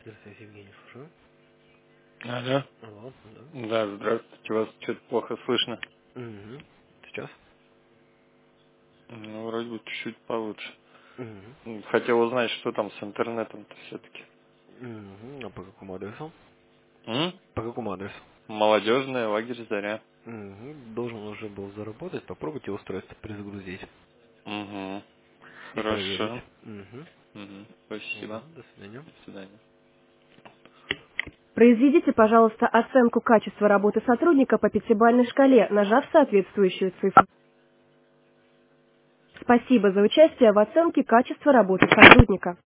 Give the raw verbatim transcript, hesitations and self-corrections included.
Здравствуйте, Евгений, слушаю. Алло. Алло, да. Да, здравствуйте, вас что-то плохо слышно. Угу. Сейчас? Ну, вроде бы чуть-чуть получше. Угу. М, Хотел узнать, что там с интернетом-то все-таки. Угу. А по какому адресу? М? По какому адресу? Молодежная, лагерь Заря. Угу. Должен уже был заработать. Попробуйте устройство перезагрузить Угу. и проверить. Хорошо. Угу. Угу. Угу. Спасибо. До свидания. До свидания. Произведите, пожалуйста, оценку качества работы сотрудника по пятибалльной шкале, нажав соответствующую цифру. Спасибо за участие в оценке качества работы сотрудника.